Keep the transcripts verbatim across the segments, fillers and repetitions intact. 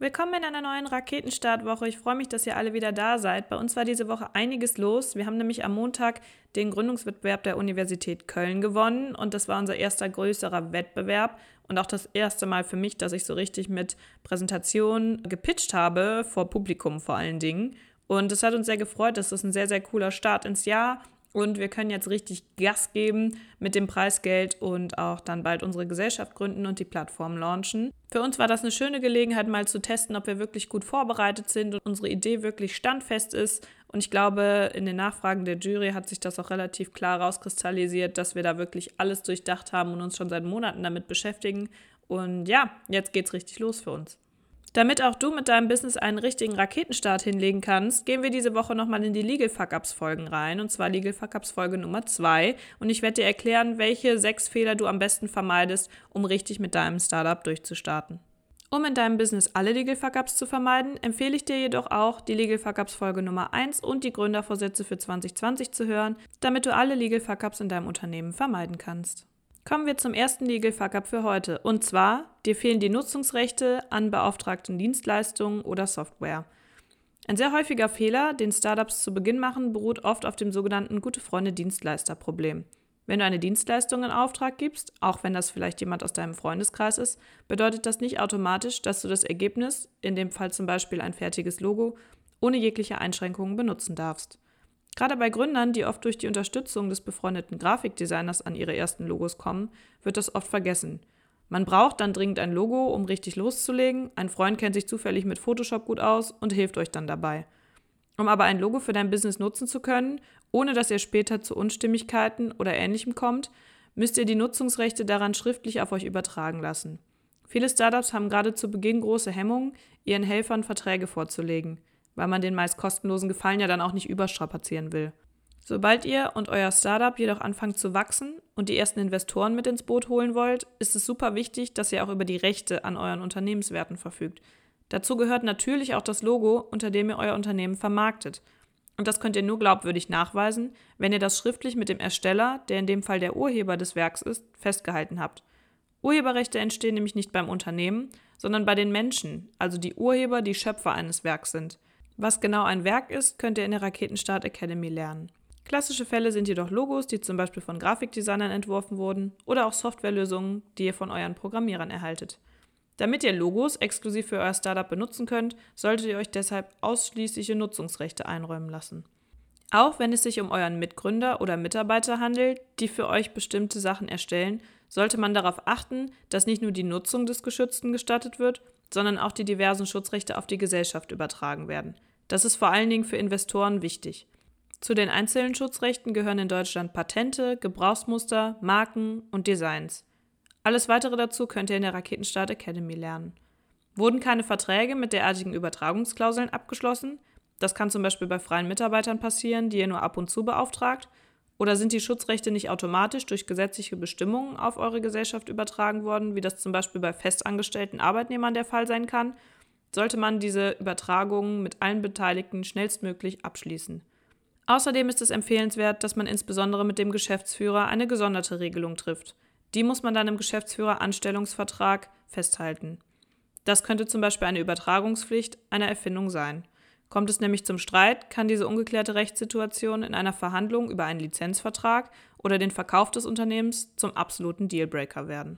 Willkommen in einer neuen Raketenstartwoche. Ich freue mich, dass ihr alle wieder da seid. Bei uns war diese Woche einiges los. Wir haben nämlich am Montag den Gründungswettbewerb der Universität Köln gewonnen und das war unser erster größerer Wettbewerb und auch das erste Mal für mich, dass ich so richtig mit Präsentation gepitcht habe, vor Publikum vor allen Dingen. Und es hat uns sehr gefreut. Das ist ein sehr, sehr cooler Start ins Jahr. Und wir können jetzt richtig Gas geben mit dem Preisgeld und auch dann bald unsere Gesellschaft gründen und die Plattform launchen. Für uns war das eine schöne Gelegenheit, mal zu testen, ob wir wirklich gut vorbereitet sind und unsere Idee wirklich standfest ist. Und ich glaube, in den Nachfragen der Jury hat sich das auch relativ klar rauskristallisiert, dass wir da wirklich alles durchdacht haben und uns schon seit Monaten damit beschäftigen. Und ja, jetzt geht's richtig los für uns. Damit auch du mit deinem Business einen richtigen Raketenstart hinlegen kannst, gehen wir diese Woche nochmal in die Legal Fuck-Ups-Folgen rein, und zwar Legal Fuck-Ups-Folge Nummer zwei. Und ich werde dir erklären, welche sechs Fehler du am besten vermeidest, um richtig mit deinem Startup durchzustarten. Um in deinem Business alle Legal Fuck-Ups zu vermeiden, empfehle ich dir jedoch auch, die Legal Fuck-Ups-Folge Nummer eins und die Gründervorsätze für zwanzig zwanzig zu hören, damit du alle Legal Fuck-Ups in deinem Unternehmen vermeiden kannst. Kommen wir zum ersten Legal Fuck-Up für heute. Und zwar, dir fehlen die Nutzungsrechte an beauftragten Dienstleistungen oder Software. Ein sehr häufiger Fehler, den Startups zu Beginn machen, beruht oft auf dem sogenannten Gute-Freunde-Dienstleister-Problem. Wenn du eine Dienstleistung in Auftrag gibst, auch wenn das vielleicht jemand aus deinem Freundeskreis ist, bedeutet das nicht automatisch, dass du das Ergebnis, in dem Fall zum Beispiel ein fertiges Logo, ohne jegliche Einschränkungen benutzen darfst. Gerade bei Gründern, die oft durch die Unterstützung des befreundeten Grafikdesigners an ihre ersten Logos kommen, wird das oft vergessen. Man braucht dann dringend ein Logo, um richtig loszulegen, ein Freund kennt sich zufällig mit Photoshop gut aus und hilft euch dann dabei. Um aber ein Logo für dein Business nutzen zu können, ohne dass ihr später zu Unstimmigkeiten oder Ähnlichem kommt, müsst ihr die Nutzungsrechte daran schriftlich auf euch übertragen lassen. Viele Startups haben gerade zu Beginn große Hemmungen, ihren Helfern Verträge vorzulegen, weil man den meist kostenlosen Gefallen ja dann auch nicht überstrapazieren will. Sobald ihr und euer Startup jedoch anfangt zu wachsen und die ersten Investoren mit ins Boot holen wollt, ist es super wichtig, dass ihr auch über die Rechte an euren Unternehmenswerten verfügt. Dazu gehört natürlich auch das Logo, unter dem ihr euer Unternehmen vermarktet. Und das könnt ihr nur glaubwürdig nachweisen, wenn ihr das schriftlich mit dem Ersteller, der in dem Fall der Urheber des Werks ist, festgehalten habt. Urheberrechte entstehen nämlich nicht beim Unternehmen, sondern bei den Menschen, also die Urheber, die Schöpfer eines Werks sind. Was genau ein Werk ist, könnt ihr in der Raketenstart Academy lernen. Klassische Fälle sind jedoch Logos, die zum Beispiel von Grafikdesignern entworfen wurden, oder auch Softwarelösungen, die ihr von euren Programmierern erhaltet. Damit ihr Logos exklusiv für euer Startup benutzen könnt, solltet ihr euch deshalb ausschließliche Nutzungsrechte einräumen lassen. Auch wenn es sich um euren Mitgründer oder Mitarbeiter handelt, die für euch bestimmte Sachen erstellen, sollte man darauf achten, dass nicht nur die Nutzung des Geschützten gestattet wird, sondern auch die diversen Schutzrechte auf die Gesellschaft übertragen werden. Das ist vor allen Dingen für Investoren wichtig. Zu den einzelnen Schutzrechten gehören in Deutschland Patente, Gebrauchsmuster, Marken und Designs. Alles weitere dazu könnt ihr in der Raketenstart Academy lernen. Wurden keine Verträge mit derartigen Übertragungsklauseln abgeschlossen? Das kann zum Beispiel bei freien Mitarbeitern passieren, die ihr nur ab und zu beauftragt. Oder sind die Schutzrechte nicht automatisch durch gesetzliche Bestimmungen auf eure Gesellschaft übertragen worden, wie das zum Beispiel bei festangestellten Arbeitnehmern der Fall sein kann, sollte man diese Übertragungen mit allen Beteiligten schnellstmöglich abschließen. Außerdem ist es empfehlenswert, dass man insbesondere mit dem Geschäftsführer eine gesonderte Regelung trifft. Die muss man dann im Geschäftsführer-Anstellungsvertrag festhalten. Das könnte zum Beispiel eine Übertragungspflicht einer Erfindung sein. Kommt es nämlich zum Streit, kann diese ungeklärte Rechtssituation in einer Verhandlung über einen Lizenzvertrag oder den Verkauf des Unternehmens zum absoluten Dealbreaker werden.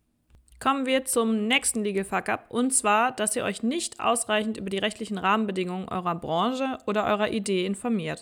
Kommen wir zum nächsten Legal Fuck-Up, und zwar, dass ihr euch nicht ausreichend über die rechtlichen Rahmenbedingungen eurer Branche oder eurer Idee informiert.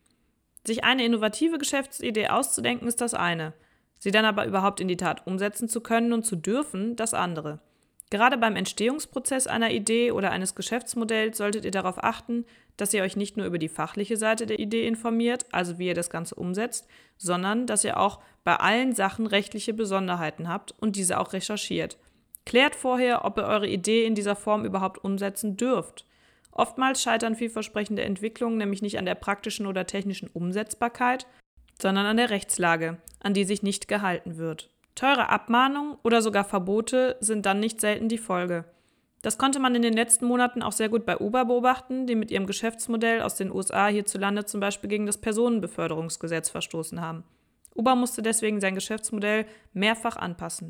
Sich eine innovative Geschäftsidee auszudenken ist das eine, sie dann aber überhaupt in die Tat umsetzen zu können und zu dürfen, das andere. Gerade beim Entstehungsprozess einer Idee oder eines Geschäftsmodells solltet ihr darauf achten, dass ihr euch nicht nur über die fachliche Seite der Idee informiert, also wie ihr das Ganze umsetzt, sondern dass ihr auch bei allen Sachen rechtliche Besonderheiten habt und diese auch recherchiert. Klärt vorher, ob ihr eure Idee in dieser Form überhaupt umsetzen dürft. Oftmals scheitern vielversprechende Entwicklungen nämlich nicht an der praktischen oder technischen Umsetzbarkeit, sondern an der Rechtslage, an die sich nicht gehalten wird. Teure Abmahnungen oder sogar Verbote sind dann nicht selten die Folge. Das konnte man in den letzten Monaten auch sehr gut bei Uber beobachten, die mit ihrem Geschäftsmodell aus den U S A hierzulande zum Beispiel gegen das Personenbeförderungsgesetz verstoßen haben. Uber musste deswegen sein Geschäftsmodell mehrfach anpassen.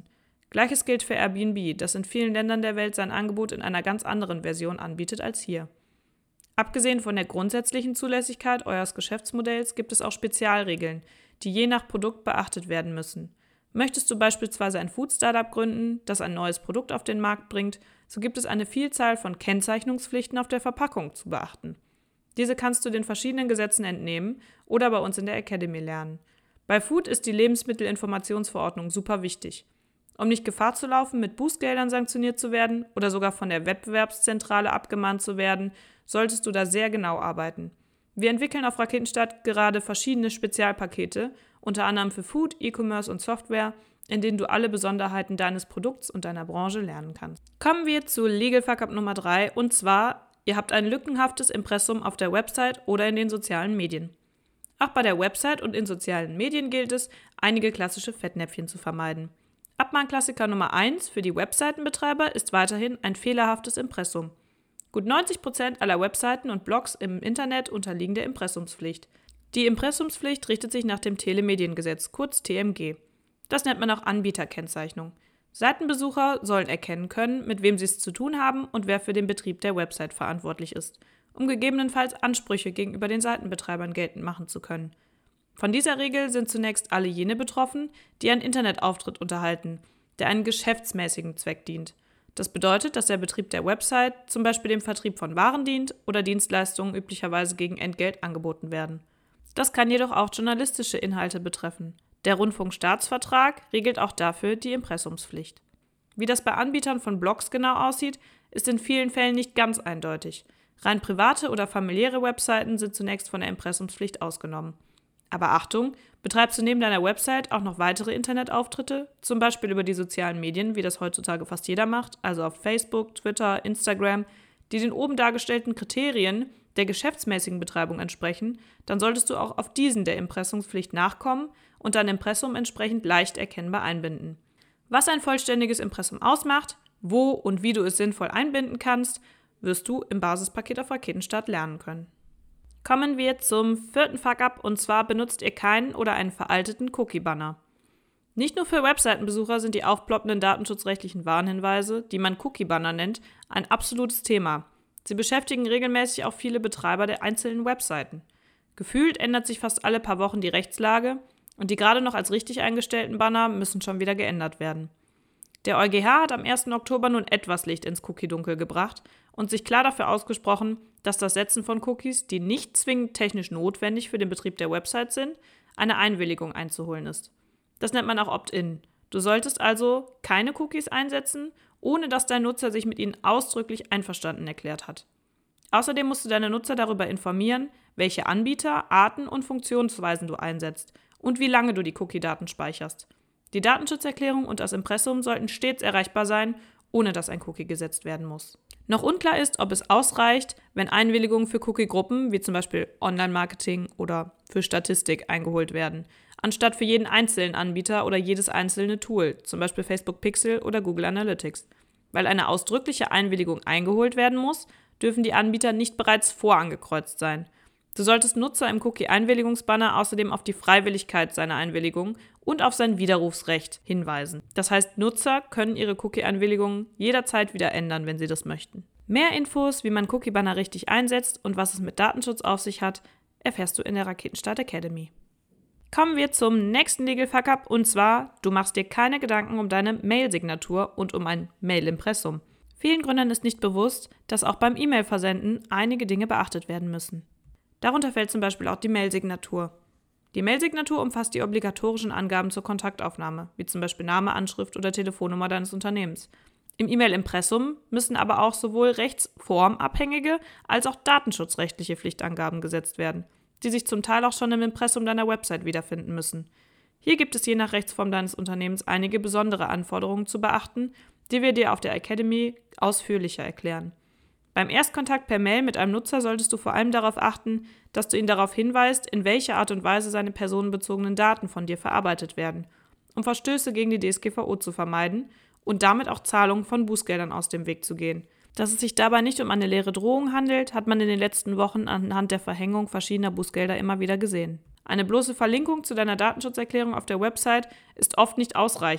Gleiches gilt für Airbnb, das in vielen Ländern der Welt sein Angebot in einer ganz anderen Version anbietet als hier. Abgesehen von der grundsätzlichen Zulässigkeit eures Geschäftsmodells gibt es auch Spezialregeln, die je nach Produkt beachtet werden müssen. Möchtest du beispielsweise ein Food-Startup gründen, das ein neues Produkt auf den Markt bringt, so gibt es eine Vielzahl von Kennzeichnungspflichten auf der Verpackung zu beachten. Diese kannst du den verschiedenen Gesetzen entnehmen oder bei uns in der Academy lernen. Bei Food ist die Lebensmittelinformationsverordnung super wichtig. Um nicht Gefahr zu laufen, mit Bußgeldern sanktioniert zu werden oder sogar von der Wettbewerbszentrale abgemahnt zu werden, solltest du da sehr genau arbeiten. Wir entwickeln auf Raketenstart gerade verschiedene Spezialpakete, unter anderem für Food, E-Commerce und Software, in denen du alle Besonderheiten deines Produkts und deiner Branche lernen kannst. Kommen wir zu Legal Fuck Up Nummer drei, und zwar, ihr habt ein lückenhaftes Impressum auf der Website oder in den sozialen Medien. Auch bei der Website und in sozialen Medien gilt es, einige klassische Fettnäpfchen zu vermeiden. Abmahnklassiker Nummer eins für die Webseitenbetreiber ist weiterhin ein fehlerhaftes Impressum. Gut neunzig Prozent aller Webseiten und Blogs im Internet unterliegen der Impressumspflicht. Die Impressumspflicht richtet sich nach dem Telemediengesetz, kurz T M G. Das nennt man auch Anbieterkennzeichnung. Seitenbesucher sollen erkennen können, mit wem sie es zu tun haben und wer für den Betrieb der Website verantwortlich ist, um gegebenenfalls Ansprüche gegenüber den Seitenbetreibern geltend machen zu können. Von dieser Regel sind zunächst alle jene betroffen, die einen Internetauftritt unterhalten, der einen geschäftsmäßigen Zweck dient. Das bedeutet, dass der Betrieb der Website zum Beispiel dem Vertrieb von Waren dient oder Dienstleistungen üblicherweise gegen Entgelt angeboten werden. Das kann jedoch auch journalistische Inhalte betreffen. Der Rundfunkstaatsvertrag regelt auch dafür die Impressumspflicht. Wie das bei Anbietern von Blogs genau aussieht, ist in vielen Fällen nicht ganz eindeutig. Rein private oder familiäre Webseiten sind zunächst von der Impressumspflicht ausgenommen. Aber Achtung, betreibst du neben deiner Website auch noch weitere Internetauftritte, zum Beispiel über die sozialen Medien, wie das heutzutage fast jeder macht, also auf Facebook, Twitter, Instagram, die den oben dargestellten Kriterien der geschäftsmäßigen Betreibung entsprechen, dann solltest du auch auf diesen der Impressumspflicht nachkommen und dein Impressum entsprechend leicht erkennbar einbinden. Was ein vollständiges Impressum ausmacht, wo und wie du es sinnvoll einbinden kannst, wirst du im Basispaket auf Raketenstart lernen können. Kommen wir zum vierten Fuck-Up, und zwar benutzt ihr keinen oder einen veralteten Cookie-Banner. Nicht nur für Webseitenbesucher sind die aufploppenden datenschutzrechtlichen Warnhinweise, die man Cookie-Banner nennt, ein absolutes Thema. Sie beschäftigen regelmäßig auch viele Betreiber der einzelnen Webseiten. Gefühlt ändert sich fast alle paar Wochen die Rechtslage und die gerade noch als richtig eingestellten Banner müssen schon wieder geändert werden. Der EuGH hat am ersten Oktober nun etwas Licht ins Cookie-Dunkel gebracht und sich klar dafür ausgesprochen, dass das Setzen von Cookies, die nicht zwingend technisch notwendig für den Betrieb der Website sind, eine Einwilligung einzuholen ist. Das nennt man auch Opt-in. Du solltest also keine Cookies einsetzen, ohne dass dein Nutzer sich mit ihnen ausdrücklich einverstanden erklärt hat. Außerdem musst du deine Nutzer darüber informieren, welche Anbieter, Arten und Funktionsweisen du einsetzt und wie lange du die Cookie-Daten speicherst. Die Datenschutzerklärung und das Impressum sollten stets erreichbar sein, ohne dass ein Cookie gesetzt werden muss. Noch unklar ist, ob es ausreicht, wenn Einwilligungen für Cookie-Gruppen, wie zum Beispiel Online-Marketing oder für Statistik, eingeholt werden, anstatt für jeden einzelnen Anbieter oder jedes einzelne Tool, zum Beispiel Facebook Pixel oder Google Analytics. Weil eine ausdrückliche Einwilligung eingeholt werden muss, dürfen die Anbieter nicht bereits vorangekreuzt sein. Du solltest Nutzer im Cookie-Einwilligungsbanner außerdem auf die Freiwilligkeit seiner Einwilligung und auf sein Widerrufsrecht hinweisen. Das heißt, Nutzer können ihre Cookie-Einwilligungen jederzeit wieder ändern, wenn sie das möchten. Mehr Infos, wie man Cookie-Banner richtig einsetzt und was es mit Datenschutz auf sich hat, erfährst du in der Raketenstart Academy. Kommen wir zum nächsten Legal Fuck-Up, und zwar, du machst dir keine Gedanken um deine Mail-Signatur und um ein Mail-Impressum. Vielen Gründern ist nicht bewusst, dass auch beim E-Mail-Versenden einige Dinge beachtet werden müssen. Darunter fällt zum Beispiel auch die Mail-Signatur. Die Mail-Signatur umfasst die obligatorischen Angaben zur Kontaktaufnahme, wie zum Beispiel Name, Anschrift oder Telefonnummer deines Unternehmens. Im E-Mail-Impressum müssen aber auch sowohl rechtsformabhängige als auch datenschutzrechtliche Pflichtangaben gesetzt werden, die sich zum Teil auch schon im Impressum deiner Website wiederfinden müssen. Hier gibt es je nach Rechtsform deines Unternehmens einige besondere Anforderungen zu beachten, die wir dir auf der Academy ausführlicher erklären. Beim Erstkontakt per Mail mit einem Nutzer solltest du vor allem darauf achten, dass du ihn darauf hinweist, in welcher Art und Weise seine personenbezogenen Daten von dir verarbeitet werden, um Verstöße gegen die D S G V O zu vermeiden und damit auch Zahlungen von Bußgeldern aus dem Weg zu gehen. Dass es sich dabei nicht um eine leere Drohung handelt, hat man in den letzten Wochen anhand der Verhängung verschiedener Bußgelder immer wieder gesehen. Eine bloße Verlinkung zu deiner Datenschutzerklärung auf der Website ist oft nicht ausreichend.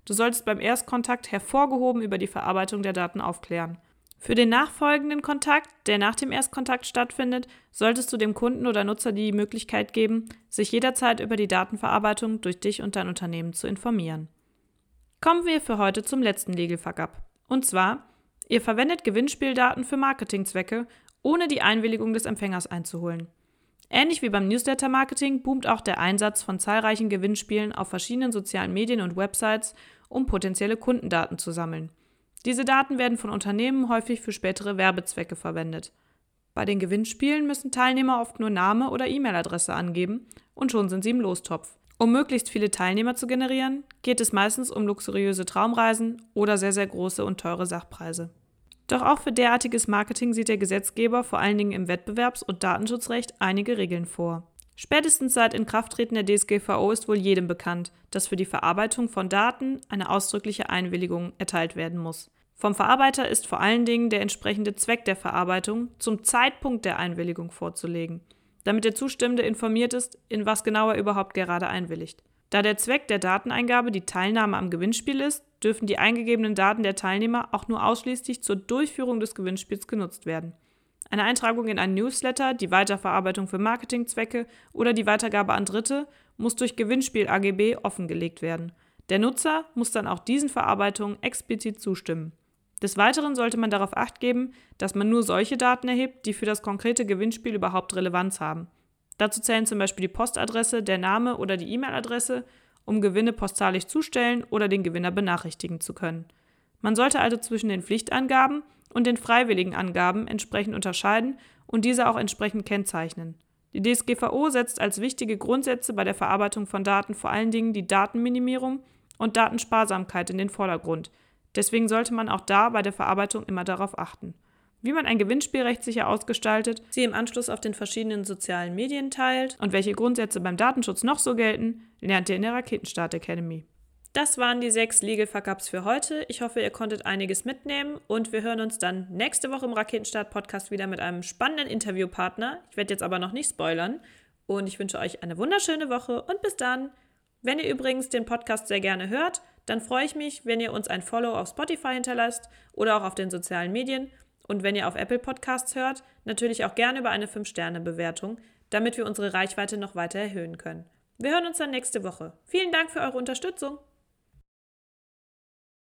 Du solltest beim Erstkontakt hervorgehoben über die Verarbeitung der Daten aufklären. Für den nachfolgenden Kontakt, der nach dem Erstkontakt stattfindet, solltest du dem Kunden oder Nutzer die Möglichkeit geben, sich jederzeit über die Datenverarbeitung durch dich und dein Unternehmen zu informieren. Kommen wir für heute zum letzten Legal Fuck-up. Und zwar, ihr verwendet Gewinnspieldaten für Marketingzwecke, ohne die Einwilligung des Empfängers einzuholen. Ähnlich wie beim Newsletter-Marketing boomt auch der Einsatz von zahlreichen Gewinnspielen auf verschiedenen sozialen Medien und Websites, um potenzielle Kundendaten zu sammeln. Diese Daten werden von Unternehmen häufig für spätere Werbezwecke verwendet. Bei den Gewinnspielen müssen Teilnehmer oft nur Name oder E-Mail-Adresse angeben und schon sind sie im Lostopf. Um möglichst viele Teilnehmer zu generieren, geht es meistens um luxuriöse Traumreisen oder sehr, sehr große und teure Sachpreise. Doch auch für derartiges Marketing sieht der Gesetzgeber vor allen Dingen im Wettbewerbs- und Datenschutzrecht einige Regeln vor. Spätestens seit Inkrafttreten der D S G V O ist wohl jedem bekannt, dass für die Verarbeitung von Daten eine ausdrückliche Einwilligung erteilt werden muss. Vom Verarbeiter ist vor allen Dingen der entsprechende Zweck der Verarbeitung zum Zeitpunkt der Einwilligung vorzulegen, damit der Zustimmende informiert ist, in was genau er überhaupt gerade einwilligt. Da der Zweck der Dateneingabe die Teilnahme am Gewinnspiel ist, dürfen die eingegebenen Daten der Teilnehmer auch nur ausschließlich zur Durchführung des Gewinnspiels genutzt werden. Eine Eintragung in einen Newsletter, die Weiterverarbeitung für Marketingzwecke oder die Weitergabe an Dritte muss durch Gewinnspiel-A G B offengelegt werden. Der Nutzer muss dann auch diesen Verarbeitungen explizit zustimmen. Des Weiteren sollte man darauf Acht geben, dass man nur solche Daten erhebt, die für das konkrete Gewinnspiel überhaupt Relevanz haben. Dazu zählen zum Beispiel die Postadresse, der Name oder die E-Mail-Adresse, um Gewinne postalisch zustellen oder den Gewinner benachrichtigen zu können. Man sollte also zwischen den Pflichtangaben und den freiwilligen Angaben entsprechend unterscheiden und diese auch entsprechend kennzeichnen. Die D S G V O setzt als wichtige Grundsätze bei der Verarbeitung von Daten vor allen Dingen die Datenminimierung und Datensparsamkeit in den Vordergrund. Deswegen sollte man auch da bei der Verarbeitung immer darauf achten. Wie man ein Gewinnspiel rechtssicher ausgestaltet, sie im Anschluss auf den verschiedenen sozialen Medien teilt und welche Grundsätze beim Datenschutz noch so gelten, lernt ihr in der Raketenstart Academy. Das waren die sechs Legal Fuck-Ups für heute. Ich hoffe, ihr konntet einiges mitnehmen und wir hören uns dann nächste Woche im Raketenstart-Podcast wieder mit einem spannenden Interviewpartner. Ich werde jetzt aber noch nicht spoilern und ich wünsche euch eine wunderschöne Woche und bis dann. Wenn ihr übrigens den Podcast sehr gerne hört, dann freue ich mich, wenn ihr uns ein Follow auf Spotify hinterlasst oder auch auf den sozialen Medien. Und wenn ihr auf Apple Podcasts hört, natürlich auch gerne über eine fünf Sterne Bewertung, damit wir unsere Reichweite noch weiter erhöhen können. Wir hören uns dann nächste Woche. Vielen Dank für eure Unterstützung.